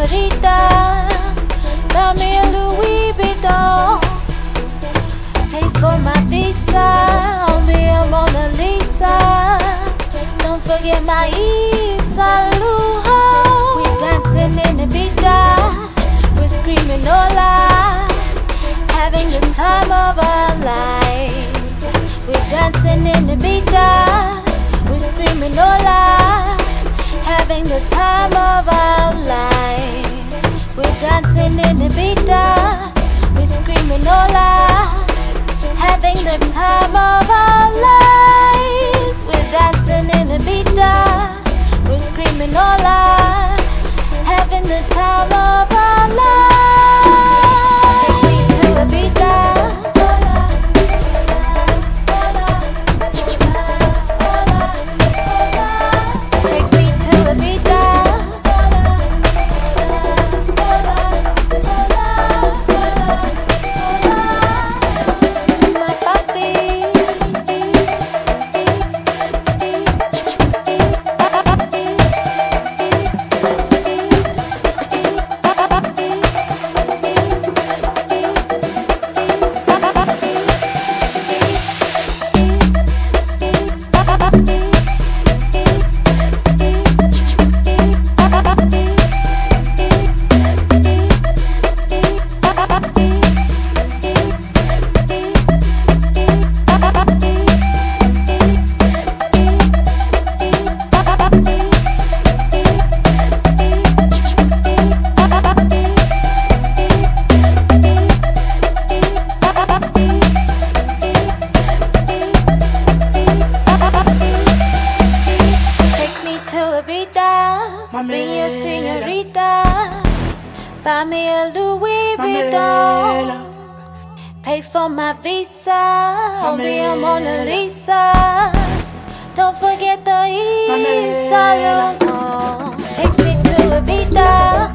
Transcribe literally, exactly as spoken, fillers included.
señorita. Buy me a Louis Vuitton. Pay for my visa. I'll be a Mona Lisa. Don't forget my Yves Saint Laurent. We're dancing in Ibiza. We're screaming hola, having the time of our lives. We're dancing in Ibiza. We're screaming hola, having the time of our lives. We're dancing in Ibiza. We're screaming hola, having the time of our lives. We're dancing in Ibiza. We're screaming hola, having the time of our lives. Take me to Ibiza. Take me to Ibiza. My papi. Be your señorita. Buy me a Louis Vuitton. Pay for my visa. I'll be a Mona Lisa. Don't forget the Yves Saint Laurent. Take me to Ibiza.